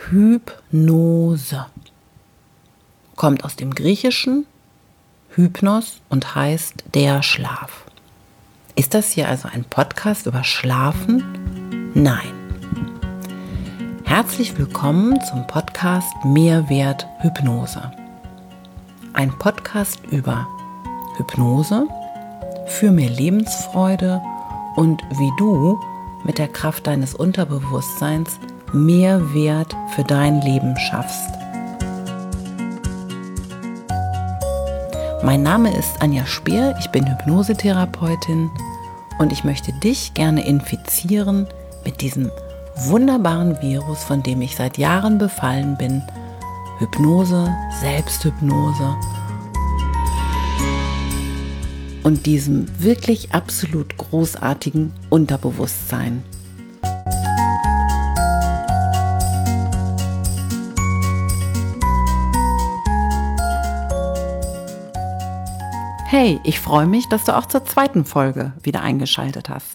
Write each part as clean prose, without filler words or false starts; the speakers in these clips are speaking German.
Hypnose. Kommt aus dem Griechischen Hypnos und heißt der Schlaf. Ist das hier also ein Podcast über Schlafen? Nein. Herzlich willkommen zum Podcast Mehrwert Hypnose. Ein Podcast über Hypnose, für mehr Lebensfreude und wie du mit der Kraft deines Unterbewusstseins mehr Wert für dein Leben schaffst. Mein Name ist Anja Speer, ich bin Hypnosetherapeutin und ich möchte dich gerne infizieren mit diesem wunderbaren Virus, von dem ich seit Jahren befallen bin. Hypnose, Selbsthypnose und diesem wirklich absolut großartigen Unterbewusstsein. Hey, ich freue mich, dass du auch zur zweiten Folge wieder eingeschaltet hast.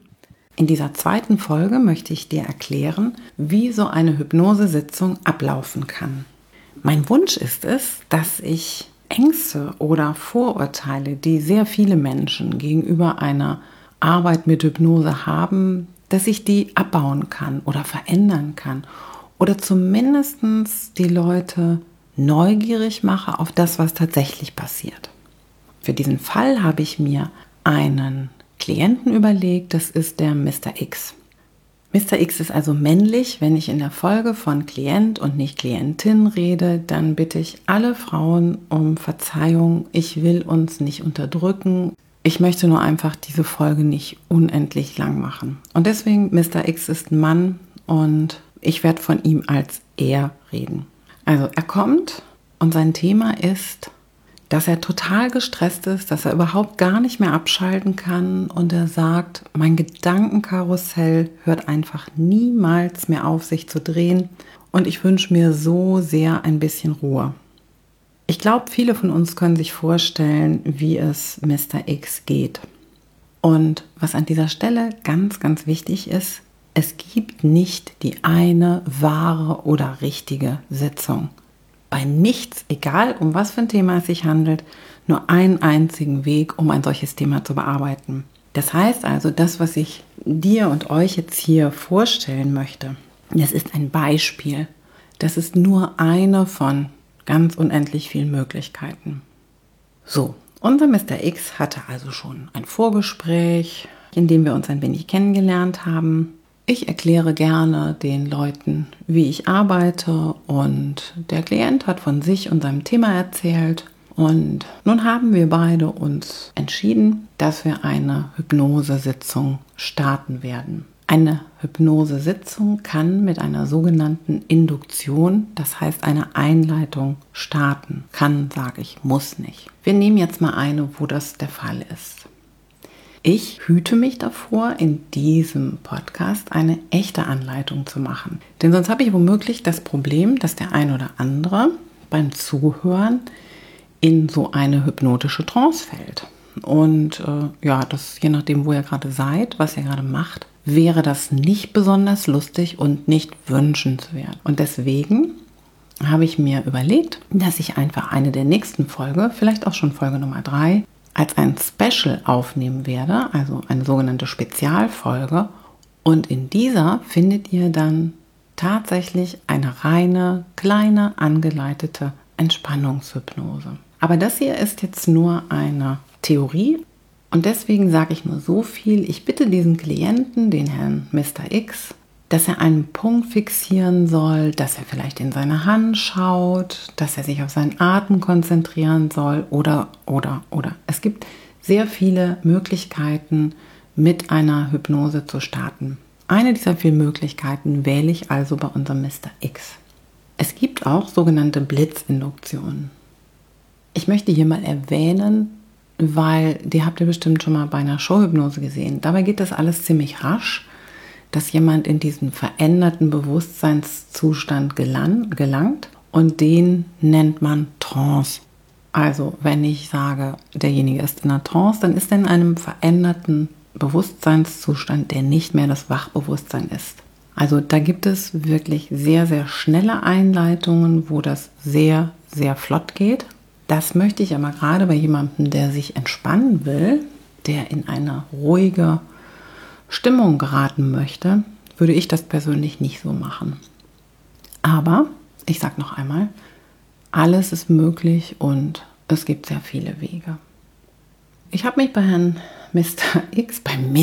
In dieser zweiten Folge möchte ich dir erklären, wie so eine Hypnosesitzung ablaufen kann. Mein Wunsch ist es, dass ich Ängste oder Vorurteile, die sehr viele Menschen gegenüber einer Arbeit mit Hypnose haben, dass ich die abbauen kann oder verändern kann oder zumindest die Leute neugierig mache auf das, was tatsächlich passiert. Für diesen Fall habe ich mir einen Klienten überlegt, das ist der Mr. X. Mr. X ist also männlich. Wenn ich in der Folge von Klient und nicht Klientin rede, dann bitte ich alle Frauen um Verzeihung. Ich will uns nicht unterdrücken. Ich möchte nur einfach diese Folge nicht unendlich lang machen. Und deswegen, Mr. X ist ein Mann und ich werde von ihm als er reden. Also er kommt und sein Thema ist, dass er total gestresst ist, dass er überhaupt gar nicht mehr abschalten kann und er sagt, mein Gedankenkarussell hört einfach niemals mehr auf, sich zu drehen und ich wünsche mir so sehr ein bisschen Ruhe. Ich glaube, viele von uns können sich vorstellen, wie es Mr. X geht. Und was an dieser Stelle ganz, ganz wichtig ist, es gibt nicht die eine wahre oder richtige Sitzung. Bei nichts, egal um was für ein Thema es sich handelt, nur einen einzigen Weg, um ein solches Thema zu bearbeiten. Das heißt also, das, was ich dir und euch jetzt hier vorstellen möchte, das ist ein Beispiel. Das ist nur eine von ganz unendlich vielen Möglichkeiten. So, unser Mr. X hatte also schon ein Vorgespräch, in dem wir uns ein wenig kennengelernt haben. Ich erkläre gerne den Leuten, wie ich arbeite und der Klient hat von sich und seinem Thema erzählt und nun haben wir beide uns entschieden, dass wir eine Hypnosesitzung starten werden. Eine Hypnosesitzung kann mit einer sogenannten Induktion, das heißt eine Einleitung, starten. Kann, sage ich, muss nicht. Wir nehmen jetzt mal eine, wo das der Fall ist. Ich hüte mich davor, in diesem Podcast eine echte Anleitung zu machen. Denn sonst habe ich womöglich das Problem, dass der ein oder andere beim Zuhören in so eine hypnotische Trance fällt. Und das je nachdem, wo ihr gerade seid, was ihr gerade macht, wäre das nicht besonders lustig und nicht wünschenswert. Und deswegen habe ich mir überlegt, dass ich einfach eine der nächsten Folge, vielleicht auch schon Folge Nummer 3, als ein Special aufnehmen werde, also eine sogenannte Spezialfolge. Und in dieser findet ihr dann tatsächlich eine reine, kleine, angeleitete Entspannungshypnose. Aber das hier ist jetzt nur eine Theorie und deswegen sage ich nur so viel. Ich bitte diesen Klienten, den Herrn Mr. X, dass er einen Punkt fixieren soll, dass er vielleicht in seine Hand schaut, dass er sich auf seinen Atem konzentrieren soll oder. Es gibt sehr viele Möglichkeiten, mit einer Hypnose zu starten. Eine dieser vielen Möglichkeiten wähle ich also bei unserem Mr. X. Es gibt auch sogenannte Blitzinduktionen. Ich möchte hier mal erwähnen, weil die habt ihr bestimmt schon mal bei einer Showhypnose gesehen. Dabei geht das alles ziemlich rasch, dass jemand in diesen veränderten Bewusstseinszustand gelangt und den nennt man Trance. Also wenn ich sage, derjenige ist in einer Trance, dann ist er in einem veränderten Bewusstseinszustand, der nicht mehr das Wachbewusstsein ist. Also da gibt es wirklich sehr, sehr schnelle Einleitungen, wo das sehr, sehr flott geht. Das möchte ich aber gerade bei jemandem, der sich entspannen will, der in eine ruhige Stimmung geraten möchte, würde ich das persönlich nicht so machen. Aber, ich sage noch einmal, alles ist möglich und es gibt sehr viele Wege. Ich habe mich bei Herrn Mr. X,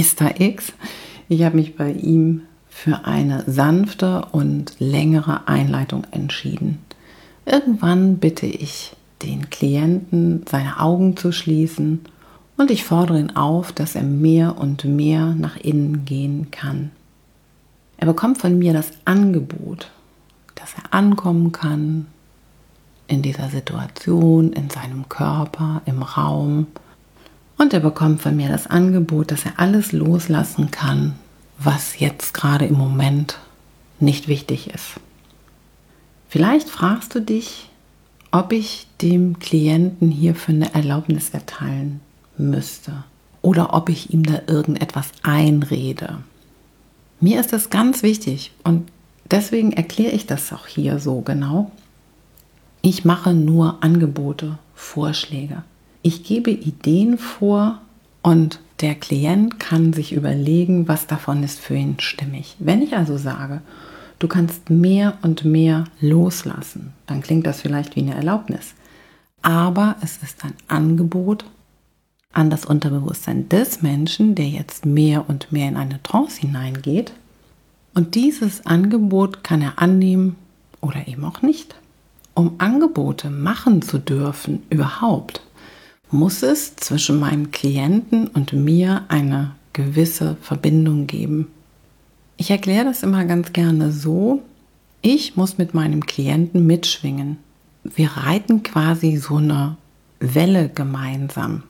ich habe mich bei ihm für eine sanfte und längere Einleitung entschieden. Irgendwann bitte ich den Klienten, seine Augen zu schließen und ich fordere ihn auf, dass er mehr und mehr nach innen gehen kann. Er bekommt von mir das Angebot, dass er ankommen kann in dieser Situation, in seinem Körper, im Raum. Und er bekommt von mir das Angebot, dass er alles loslassen kann, was jetzt gerade im Moment nicht wichtig ist. Vielleicht fragst du dich, ob ich dem Klienten hierfür eine Erlaubnis erteilen müsste oder ob ich ihm da irgendetwas einrede. Mir ist das ganz wichtig und deswegen erkläre ich das auch hier so genau. Ich mache nur Angebote, Vorschläge. Ich gebe Ideen vor und der Klient kann sich überlegen, was davon ist für ihn stimmig. Wenn ich also sage, du kannst mehr und mehr loslassen, dann klingt das vielleicht wie eine Erlaubnis. Aber es ist ein Angebot an das Unterbewusstsein des Menschen, der jetzt mehr und mehr in eine Trance hineingeht. Und dieses Angebot kann er annehmen oder eben auch nicht. Um Angebote machen zu dürfen überhaupt, muss es zwischen meinem Klienten und mir eine gewisse Verbindung geben. Ich erkläre das immer ganz gerne so, ich muss mit meinem Klienten mitschwingen. Wir reiten quasi so eine Welle gemeinsam,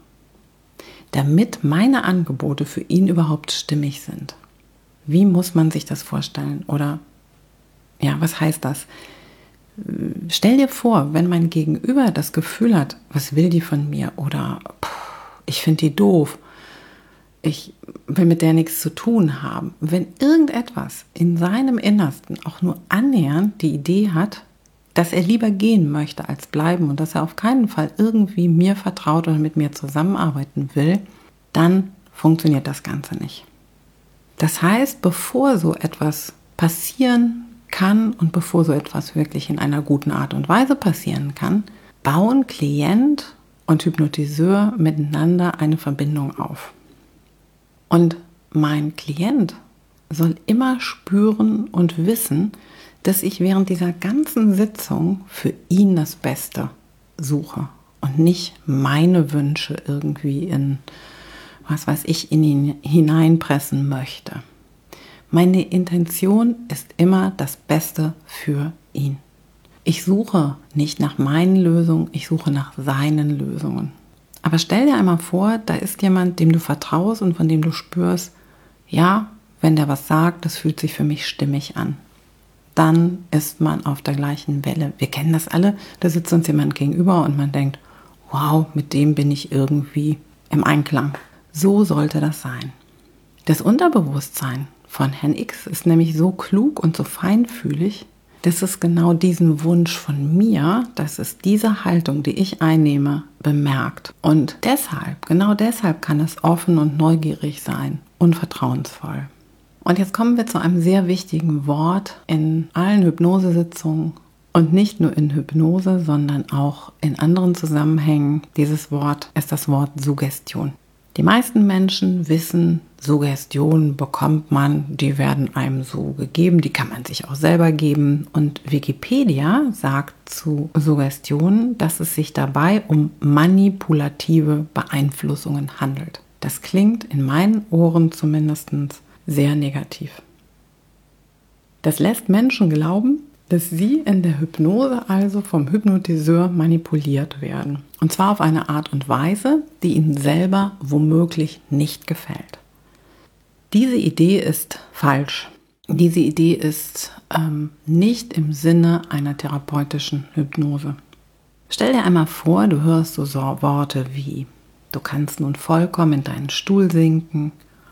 damit meine Angebote für ihn überhaupt stimmig sind. Wie muss man sich das vorstellen? Oder, ja, was heißt das? Stell dir vor, wenn mein Gegenüber das Gefühl hat, was will die von mir? Oder ich finde die doof. Ich will mit der nichts zu tun haben. Wenn irgendetwas in seinem Innersten auch nur annähernd die Idee hat, dass er lieber gehen möchte als bleiben und dass er auf keinen Fall irgendwie mir vertraut oder mit mir zusammenarbeiten will, dann funktioniert das Ganze nicht. Das heißt, bevor so etwas passieren kann und bevor so etwas wirklich in einer guten Art und Weise passieren kann, bauen Klient und Hypnotiseur miteinander eine Verbindung auf. Und mein Klient soll immer spüren und wissen, dass ich während dieser ganzen Sitzung für ihn das Beste suche und nicht meine Wünsche irgendwie in ihn hineinpressen möchte. Meine Intention ist immer das Beste für ihn. Ich suche nicht nach meinen Lösungen, ich suche nach seinen Lösungen. Aber stell dir einmal vor, da ist jemand, dem du vertraust und von dem du spürst, ja, wenn der was sagt, das fühlt sich für mich stimmig an. Dann ist man auf der gleichen Welle. Wir kennen das alle, da sitzt uns jemand gegenüber und man denkt, wow, mit dem bin ich irgendwie im Einklang. So sollte das sein. Das Unterbewusstsein von Herrn X ist nämlich so klug und so feinfühlig, dass es genau diesen Wunsch von mir, dass es diese Haltung, die ich einnehme, bemerkt. Und genau deshalb kann es offen und neugierig sein und vertrauensvoll. Und jetzt kommen wir zu einem sehr wichtigen Wort in allen Hypnosesitzungen und nicht nur in Hypnose, sondern auch in anderen Zusammenhängen. Dieses Wort ist das Wort Suggestion. Die meisten Menschen wissen, Suggestionen bekommt man, die werden einem so gegeben, die kann man sich auch selber geben. Und Wikipedia sagt zu Suggestionen, dass es sich dabei um manipulative Beeinflussungen handelt. Das klingt in meinen Ohren zumindest sehr negativ. Das lässt Menschen glauben, dass sie in der Hypnose also vom Hypnotiseur manipuliert werden. Und zwar auf eine Art und Weise, die ihnen selber womöglich nicht gefällt. Diese Idee ist falsch. Diese Idee ist nicht im Sinne einer therapeutischen Hypnose. Stell dir einmal vor, du hörst so Worte wie: Du kannst nun vollkommen in deinen Stuhl sinken,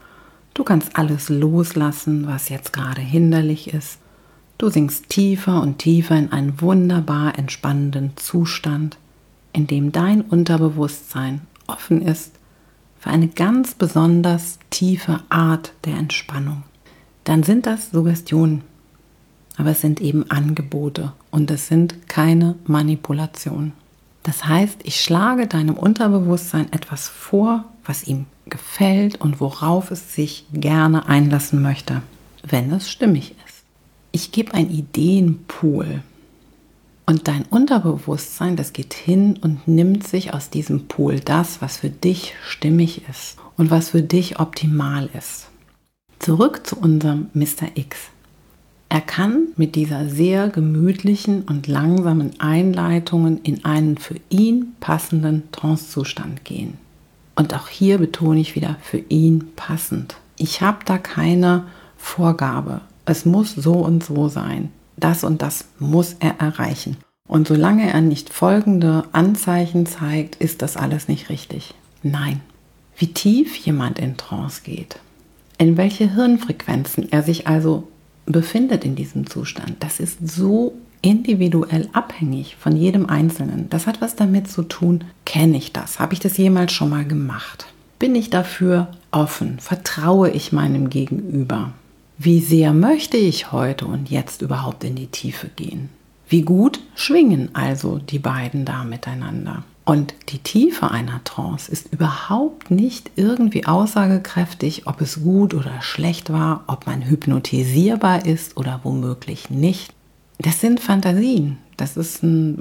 Du kannst alles loslassen, was jetzt gerade hinderlich ist. Du sinkst tiefer und tiefer in einen wunderbar entspannenden Zustand, in dem dein Unterbewusstsein offen ist für eine ganz besonders tiefe Art der Entspannung. Dann sind das Suggestionen, aber es sind eben Angebote und es sind keine Manipulationen. Das heißt, ich schlage deinem Unterbewusstsein etwas vor, was ihm gefällt und worauf es sich gerne einlassen möchte, wenn es stimmig ist. Ich gebe einen Ideenpool und dein Unterbewusstsein, das geht hin und nimmt sich aus diesem Pool das, was für dich stimmig ist und was für dich optimal ist. Zurück zu unserem Mr. X. Er kann mit dieser sehr gemütlichen und langsamen Einleitung in einen für ihn passenden Trancezustand gehen. Und auch hier betone ich wieder, für ihn passend. Ich habe da keine Vorgabe. Es muss so und so sein. Das und das muss er erreichen. Und solange er nicht folgende Anzeichen zeigt, ist das alles nicht richtig. Nein. Wie tief jemand in Trance geht, in welche Hirnfrequenzen er sich also befindet in diesem Zustand, das ist so individuell abhängig von jedem Einzelnen. Das hat was damit zu tun, kenne ich das? Habe ich das jemals schon mal gemacht? Bin ich dafür offen? Vertraue ich meinem Gegenüber? Wie sehr möchte ich heute und jetzt überhaupt in die Tiefe gehen? Wie gut schwingen also die beiden da miteinander? Und die Tiefe einer Trance ist überhaupt nicht irgendwie aussagekräftig, ob es gut oder schlecht war, ob man hypnotisierbar ist oder womöglich nicht. Das sind Fantasien. Das ist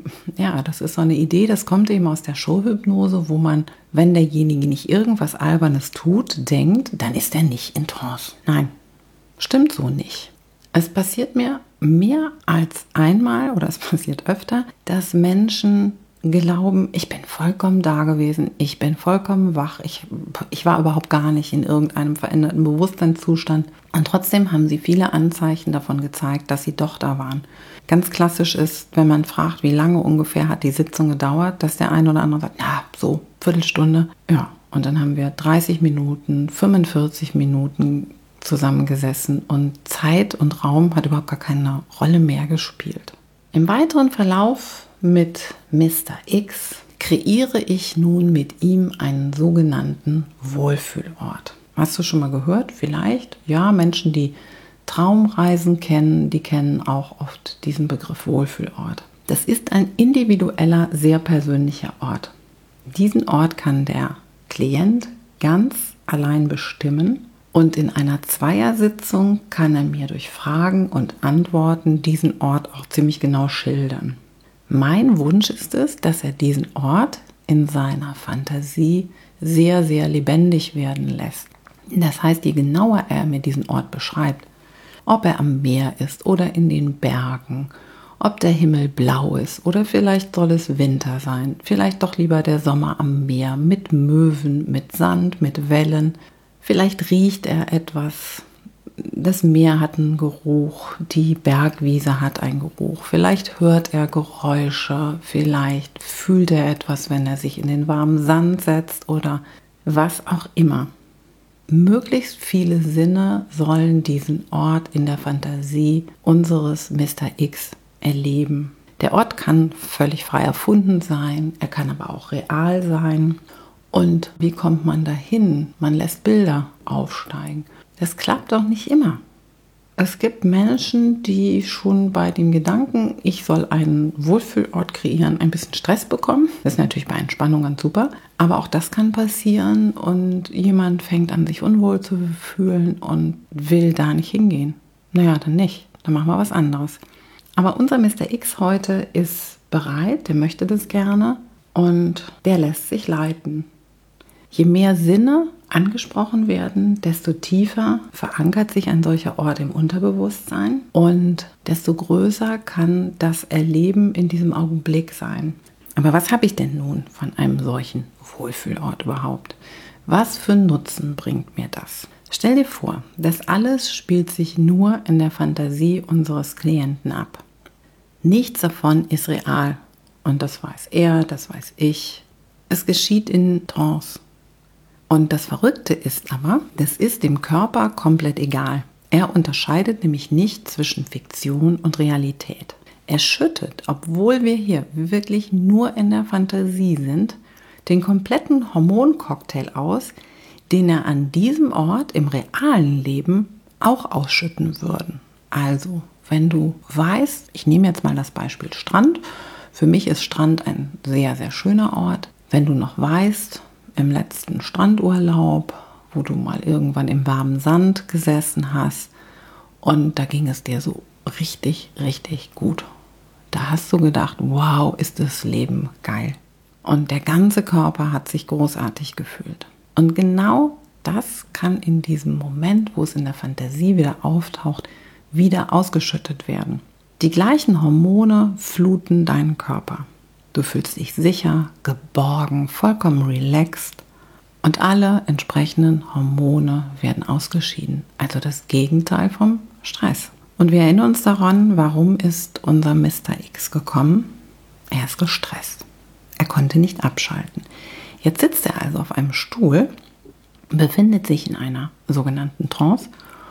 so eine Idee, das kommt eben aus der Showhypnose, wo man, wenn derjenige nicht irgendwas Albernes tut, denkt, dann ist er nicht in Trance. Nein, stimmt so nicht. Es passiert mir mehr als einmal oder es passiert öfter, dass Menschen glauben, ich bin vollkommen da gewesen, ich bin vollkommen wach, ich war überhaupt gar nicht in irgendeinem veränderten Bewusstseinszustand und trotzdem haben sie viele Anzeichen davon gezeigt, dass sie doch da waren. Ganz klassisch ist, wenn man fragt, wie lange ungefähr hat die Sitzung gedauert, dass der eine oder andere sagt, ja, so, Viertelstunde, ja. Und dann haben wir 30 Minuten, 45 Minuten zusammengesessen und Zeit und Raum hat überhaupt gar keine Rolle mehr gespielt. Im weiteren Verlauf mit Mr. X kreiere ich nun mit ihm einen sogenannten Wohlfühlort. Hast du schon mal gehört? Vielleicht? Ja, Menschen, die Traumreisen kennen, die kennen auch oft diesen Begriff Wohlfühlort. Das ist ein individueller, sehr persönlicher Ort. Diesen Ort kann der Klient ganz allein bestimmen und in einer Zweiersitzung kann er mir durch Fragen und Antworten diesen Ort auch ziemlich genau schildern. Mein Wunsch ist es, dass er diesen Ort in seiner Fantasie sehr, sehr lebendig werden lässt. Das heißt, je genauer er mir diesen Ort beschreibt, ob er am Meer ist oder in den Bergen, ob der Himmel blau ist oder vielleicht soll es Winter sein, vielleicht doch lieber der Sommer am Meer mit Möwen, mit Sand, mit Wellen, vielleicht riecht er etwas. Das Meer hat einen Geruch, die Bergwiese hat einen Geruch, vielleicht hört er Geräusche, vielleicht fühlt er etwas, wenn er sich in den warmen Sand setzt oder was auch immer. Möglichst viele Sinne sollen diesen Ort in der Fantasie unseres Mr. X erleben. Der Ort kann völlig frei erfunden sein, er kann aber auch real sein. Und wie kommt man dahin? Man lässt Bilder aufsteigen. Das klappt doch nicht immer. Es gibt Menschen, die schon bei dem Gedanken, ich soll einen Wohlfühlort kreieren, ein bisschen Stress bekommen. Das ist natürlich bei Entspannung ganz super. Aber auch das kann passieren und jemand fängt an, sich unwohl zu fühlen und will da nicht hingehen. Naja, dann nicht. Dann machen wir was anderes. Aber unser Mr. X heute ist bereit, der möchte das gerne und der lässt sich leiten. Je mehr Sinne angesprochen werden, desto tiefer verankert sich ein solcher Ort im Unterbewusstsein und desto größer kann das Erleben in diesem Augenblick sein. Aber was habe ich denn nun von einem solchen Wohlfühlort überhaupt? Was für Nutzen bringt mir das? Stell dir vor, das alles spielt sich nur in der Fantasie unseres Klienten ab. Nichts davon ist real und das weiß er, das weiß ich. Es geschieht in Trance. Und das Verrückte ist aber, das ist dem Körper komplett egal. Er unterscheidet nämlich nicht zwischen Fiktion und Realität. Er schüttet, obwohl wir hier wirklich nur in der Fantasie sind, den kompletten Hormoncocktail aus, den er an diesem Ort im realen Leben auch ausschütten würde. Also, wenn du weißt, ich nehme jetzt mal das Beispiel Strand. Für mich ist Strand ein sehr, sehr schöner Ort. Wenn du noch weißt, im letzten Strandurlaub, wo du mal irgendwann im warmen Sand gesessen hast und da ging es dir so richtig, richtig gut. Da hast du gedacht, wow, ist das Leben geil. Und der ganze Körper hat sich großartig gefühlt. Und genau das kann in diesem Moment, wo es in der Fantasie wieder auftaucht, wieder ausgeschüttet werden. Die gleichen Hormone fluten deinen Körper. Du fühlst dich sicher, geborgen, vollkommen relaxed und alle entsprechenden Hormone werden ausgeschieden. Also das Gegenteil vom Stress. Und wir erinnern uns daran, warum ist unser Mr. X gekommen? Er ist gestresst. Er konnte nicht abschalten. Jetzt sitzt er also auf einem Stuhl, befindet sich in einer sogenannten Trance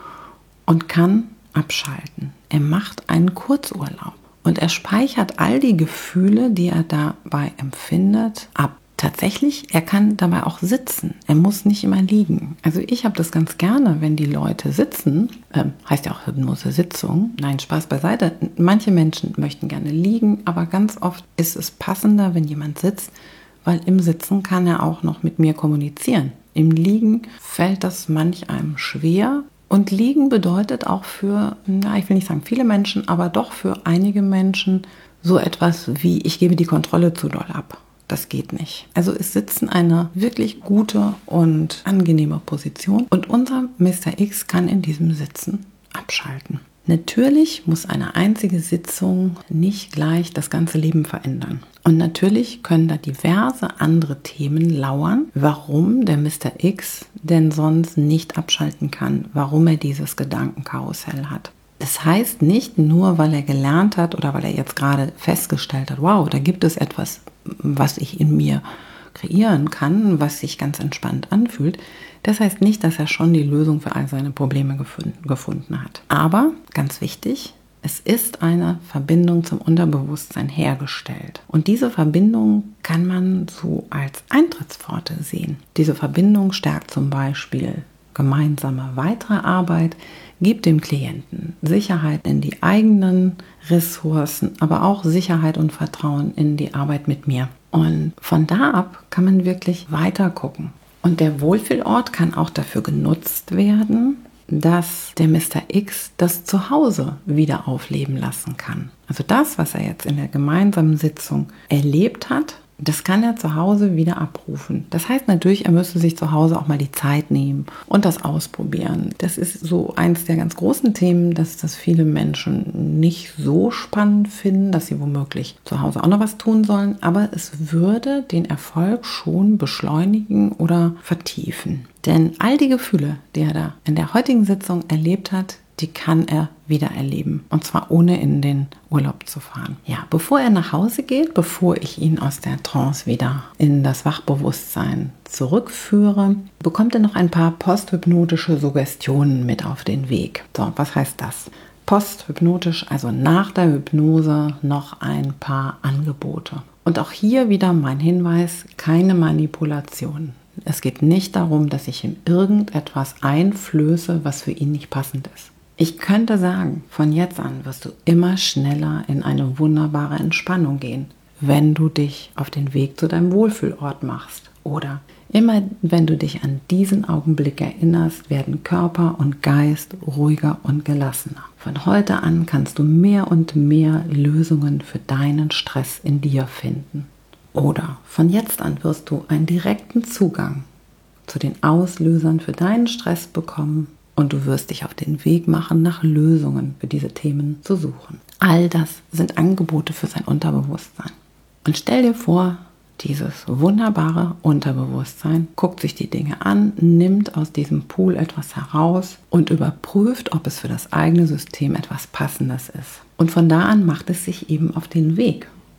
und kann abschalten. Er macht einen Kurzurlaub und er speichert all die Gefühle, die er dabei empfindet, ab. Tatsächlich, er kann dabei auch sitzen. Er muss nicht immer liegen. Also ich habe das ganz gerne, wenn die Leute sitzen. Heißt ja auch Hypnose-Sitzung. Nein, Spaß beiseite. Manche Menschen möchten gerne liegen, aber ganz oft ist es passender, wenn jemand sitzt, weil im Sitzen kann er auch noch mit mir kommunizieren. Im Liegen fällt das manch einem schwer. Und Liegen bedeutet auch für, ich will nicht sagen viele Menschen, aber doch für einige Menschen so etwas wie, ich gebe die Kontrolle zu doll ab. Das geht nicht. Also ist Sitzen eine wirklich gute und angenehme Position. Und unser Mr. X kann in diesem Sitzen abschalten. Natürlich muss eine einzige Sitzung nicht gleich das ganze Leben verändern. Und natürlich können da diverse andere Themen lauern, warum der Mr. X denn sonst nicht abschalten kann, warum er dieses Gedankenkarussell hat. Das heißt nicht nur, weil er gelernt hat oder weil er jetzt gerade festgestellt hat, wow, da gibt es etwas, was ich in mir kreieren kann, was sich ganz entspannt anfühlt. Das heißt nicht, dass er schon die Lösung für all seine Probleme gefunden hat. Aber, ganz wichtig, es ist eine Verbindung zum Unterbewusstsein hergestellt. Und diese Verbindung kann man so als Eintrittspforte sehen. Diese Verbindung stärkt zum Beispiel gemeinsame weitere Arbeit, gibt dem Klienten Sicherheit in die eigenen Ressourcen, aber auch Sicherheit und Vertrauen in die Arbeit mit mir. Und von da ab kann man wirklich weiter gucken. Und der Wohlfühlort kann auch dafür genutzt werden, dass der Mr. X das Zuhause wieder aufleben lassen kann. Also das, was er jetzt in der gemeinsamen Sitzung erlebt hat, das kann er zu Hause wieder abrufen. Das heißt natürlich, er müsste sich zu Hause auch mal die Zeit nehmen und das ausprobieren. Das ist so eins der ganz großen Themen, dass das viele Menschen nicht so spannend finden, dass sie womöglich zu Hause auch noch was tun sollen. Aber es würde den Erfolg schon beschleunigen oder vertiefen. Denn all die Gefühle, die er da in der heutigen Sitzung erlebt hat, die kann er wieder erleben. Und zwar ohne in den Urlaub zu fahren. Ja, bevor er nach Hause geht, bevor ich ihn aus der Trance wieder in das Wachbewusstsein zurückführe, bekommt er noch ein paar posthypnotische Suggestionen mit auf den Weg. So, was heißt das? Posthypnotisch, also nach der Hypnose, noch ein paar Angebote. Und auch hier wieder mein Hinweis, keine Manipulation. Es geht nicht darum, dass ich ihm irgendetwas einflöße, was für ihn nicht passend ist. Ich könnte sagen, von jetzt an wirst du immer schneller in eine wunderbare Entspannung gehen, wenn du dich auf den Weg zu deinem Wohlfühlort machst. Oder immer, wenn du dich an diesen Augenblick erinnerst, werden Körper und Geist ruhiger und gelassener. Von heute an kannst du mehr und mehr Lösungen für deinen Stress in dir finden. Oder von jetzt an wirst du einen direkten Zugang zu den Auslösern für deinen Stress bekommen und du wirst dich auf den Weg machen, nach Lösungen für diese Themen zu suchen. All das sind Angebote für sein Unterbewusstsein. Und stell dir vor, dieses wunderbare Unterbewusstsein guckt sich die Dinge an, nimmt aus diesem Pool etwas heraus und überprüft, ob es für das eigene System etwas Passendes ist. Und von da an macht es sich eben auf den Weg.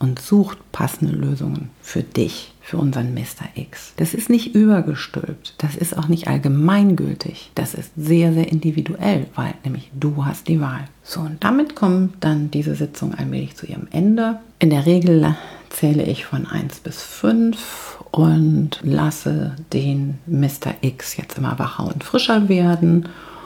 und sucht passende Lösungen für dich, für unseren Mr. X. Das ist nicht übergestülpt, das ist auch nicht allgemeingültig, das ist sehr, sehr individuell, weil nämlich du hast die Wahl. So, und damit kommt dann diese Sitzung allmählich zu ihrem Ende. In der Regel zähle ich von 1 bis 5 und lasse den Mr. X jetzt immer wacher und frischer werden.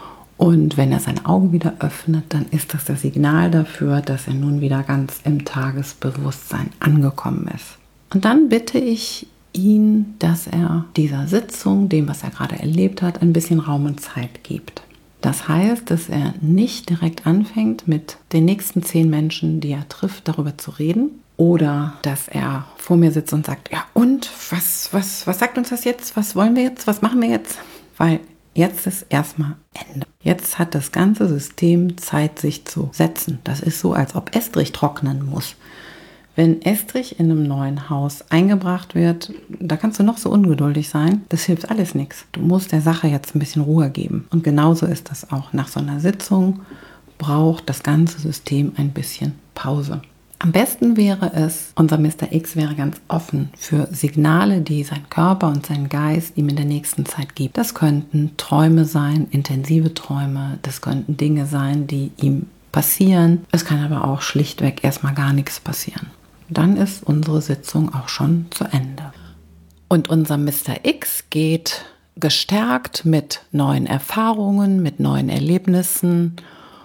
Und wenn er seine Augen wieder öffnet, dann ist das Signal dafür, dass er nun wieder ganz im Tagesbewusstsein angekommen ist. Und dann bitte ich ihn, dass er dieser Sitzung, dem, was er gerade erlebt hat, ein bisschen Raum und Zeit gibt. Das heißt, dass er nicht direkt anfängt, mit den nächsten 10 Menschen, die er trifft, darüber zu reden. Oder dass er vor mir sitzt und sagt, ja und, was sagt uns das jetzt? Was wollen wir jetzt? Was machen wir jetzt? Weil jetzt ist erstmal Ende. Jetzt hat das ganze System Zeit, sich zu setzen. Das ist so, als ob Estrich trocknen muss. Wenn Estrich in einem neuen Haus eingebracht wird, da kannst du noch so ungeduldig sein, das hilft alles nichts. Du musst der Sache jetzt ein bisschen Ruhe geben. Und genauso ist das auch. Nach so einer Sitzung braucht das ganze System ein bisschen Pause. Am besten wäre es, unser Mr. X wäre ganz offen für Signale, die sein Körper und sein Geist ihm in der nächsten Zeit gibt. Das könnten Träume sein, intensive Träume, das könnten Dinge sein, die ihm passieren. Es kann aber auch schlichtweg erstmal gar nichts passieren. Dann ist unsere Sitzung auch schon zu Ende. Und unser Mr. X geht gestärkt mit neuen Erfahrungen, mit neuen Erlebnissen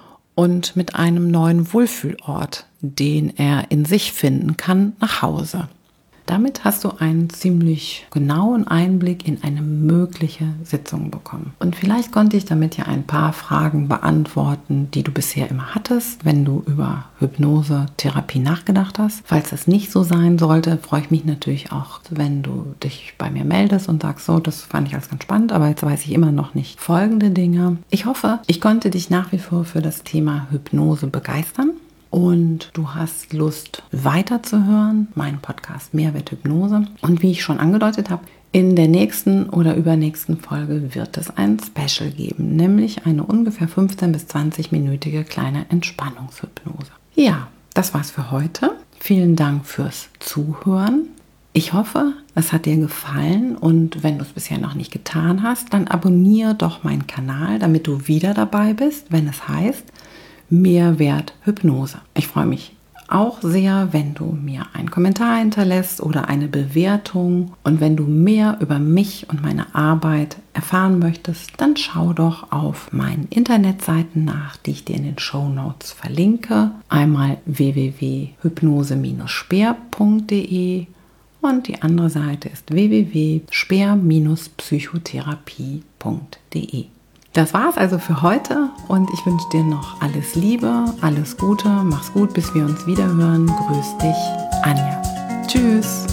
und mit einem neuen Wohlfühlort, den er in sich finden kann, nach Hause. Damit hast du einen ziemlich genauen Einblick in eine mögliche Sitzung bekommen. Und vielleicht konnte ich damit ja ein paar Fragen beantworten, die du bisher immer hattest, wenn du über Hypnose-Therapie nachgedacht hast. Falls das nicht so sein sollte, freue ich mich natürlich auch, wenn du dich bei mir meldest und sagst, so, das fand ich alles ganz spannend, aber jetzt weiß ich immer noch nicht folgende Dinge. Ich hoffe, ich konnte dich nach wie vor für das Thema Hypnose begeistern. Und du hast Lust weiterzuhören, meinen Podcast Mehrwert Hypnose. Und wie ich schon angedeutet habe, in der nächsten oder übernächsten Folge wird es ein Special geben, nämlich eine ungefähr 15- bis 20-minütige kleine Entspannungshypnose. Ja, das war's für heute. Vielen Dank fürs Zuhören. Ich hoffe, es hat dir gefallen und wenn du es bisher noch nicht getan hast, dann abonniere doch meinen Kanal, damit du wieder dabei bist, wenn es heißt Mehrwert Hypnose. Ich freue mich auch sehr, wenn du mir einen Kommentar hinterlässt oder eine Bewertung. Und wenn du mehr über mich und meine Arbeit erfahren möchtest, dann schau doch auf meinen Internetseiten nach, die ich dir in den Shownotes verlinke. Einmal www.hypnose-speer.de und die andere Seite ist www.speer-psychotherapie.de. Das war's also für heute und ich wünsche dir noch alles Liebe, alles Gute, mach's gut, bis wir uns wieder hören. Grüß dich, Anja. Tschüss.